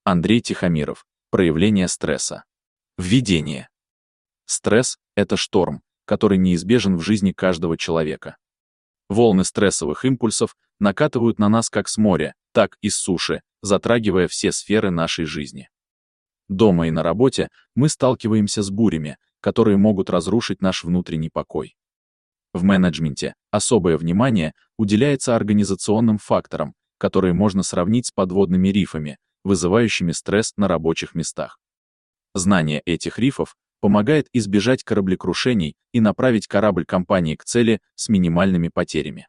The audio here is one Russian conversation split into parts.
Андрей Тихомиров. Проявление стресса. Введение. Стресс – это шторм, который неизбежен в жизни каждого человека. Волны стрессовых импульсов накатывают на нас как с моря, так и с суши, затрагивая все сферы нашей жизни. Дома и на работе мы сталкиваемся с бурями, которые могут разрушить наш внутренний покой. В менеджменте особое внимание уделяется организационным факторам, которые можно сравнить с подводными рифами, вызывающими стресс на рабочих местах. Знание этих рифов помогает избежать кораблекрушений и направить корабль компании к цели с минимальными потерями.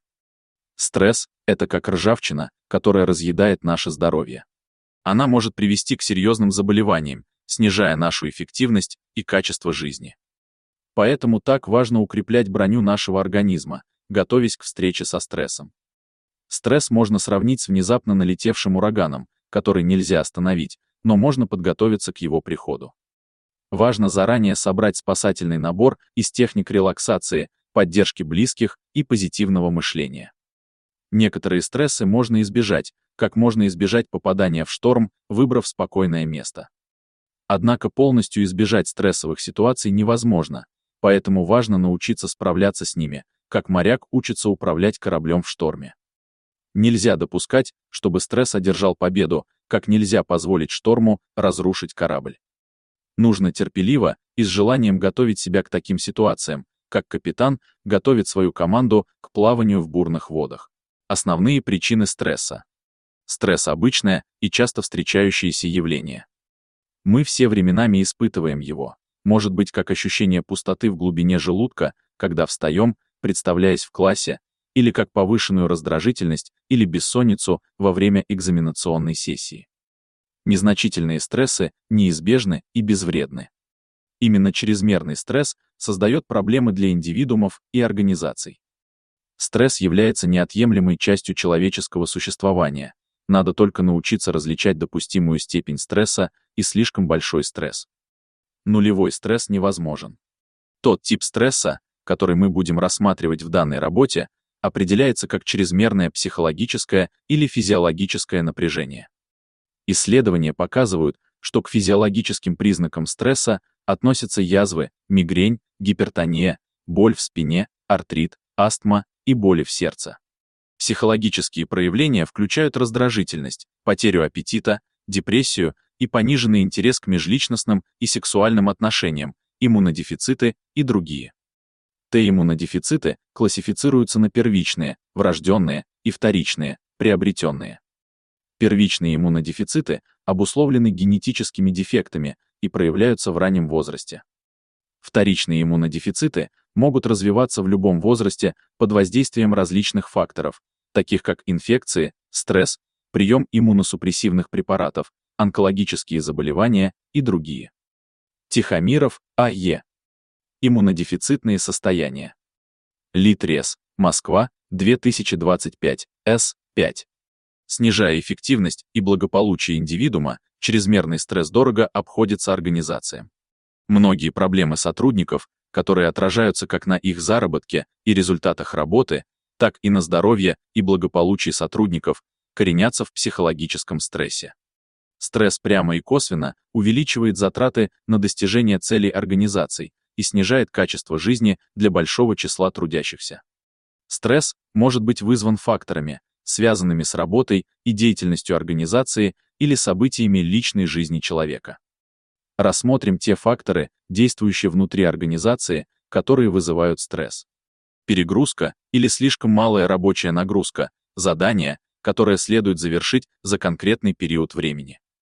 Стресс – это как ржавчина, которая разъедает наше здоровье. Она может привести к серьезным заболеваниям, снижая нашу эффективность и качество жизни. Поэтому так важно укреплять броню нашего организма, готовясь к встрече со стрессом. Стресс можно сравнить с внезапно налетевшим ураганом, который нельзя остановить, но можно подготовиться к его приходу. Важно заранее собрать спасательный набор из техник релаксации, поддержки близких и позитивного мышления. Некоторые стрессы можно избежать, как можно избежать попадания в шторм, выбрав спокойное место. Однако полностью избежать стрессовых ситуаций невозможно, поэтому важно научиться справляться с ними, как моряк учится управлять кораблем в шторме. Нельзя допускать, чтобы стресс одержал победу, как нельзя позволить шторму разрушить корабль. Нужно терпеливо и с желанием готовить себя к таким ситуациям, как капитан готовит свою команду к плаванию в бурных водах. Основные причины стресса. Стресс – обычное и часто встречающееся явление. Мы все временами испытываем его. Может быть, как ощущение пустоты в глубине желудка, когда встаем, представляясь в классе, или как повышенную раздражительность или бессонницу во время экзаменационной сессии. Незначительные стрессы неизбежны и безвредны. Именно чрезмерный стресс создает проблемы для индивидуумов и организаций. Стресс является неотъемлемой частью человеческого существования. Надо только научиться различать допустимую степень стресса и слишком большой стресс. Нулевой стресс невозможен. Тот тип стресса, который мы будем рассматривать в данной работе, определяется как чрезмерное психологическое или физиологическое напряжение. Исследования показывают, что к физиологическим признакам стресса относятся язвы, мигрень, гипертония, боль в спине, артрит, астма и боли в сердце. Психологические проявления включают раздражительность, потерю аппетита, депрессию и пониженный интерес к межличностным и сексуальным отношениям, иммунодефициты и другие. Т-иммунодефициты классифицируются на первичные, врожденные и вторичные, приобретенные. Первичные иммунодефициты обусловлены генетическими дефектами и проявляются в раннем возрасте. Вторичные иммунодефициты могут развиваться в любом возрасте под воздействием различных факторов, таких как инфекции, стресс, прием иммуносупрессивных препаратов, онкологические заболевания и другие. Тихомиров, А.Е. Иммунодефицитные состояния. Литрес, Москва, 2025, С.5. Снижая эффективность и благополучие индивидуума, чрезмерный стресс дорого обходится организациям. Многие проблемы сотрудников, которые отражаются как на их заработке и результатах работы, так и на здоровье и благополучии сотрудников, коренятся в психологическом стрессе. Стресс прямо и косвенно увеличивает затраты на достижение целей организаций и снижает качество жизни для большого числа трудящихся. Стресс может быть вызван факторами, связанными с работой и деятельностью организации или событиями личной жизни человека. Рассмотрим те факторы, действующие внутри организации, которые вызывают стресс. Перегрузка или слишком малая рабочая нагрузка, задание, которое следует завершить за конкретный период времени.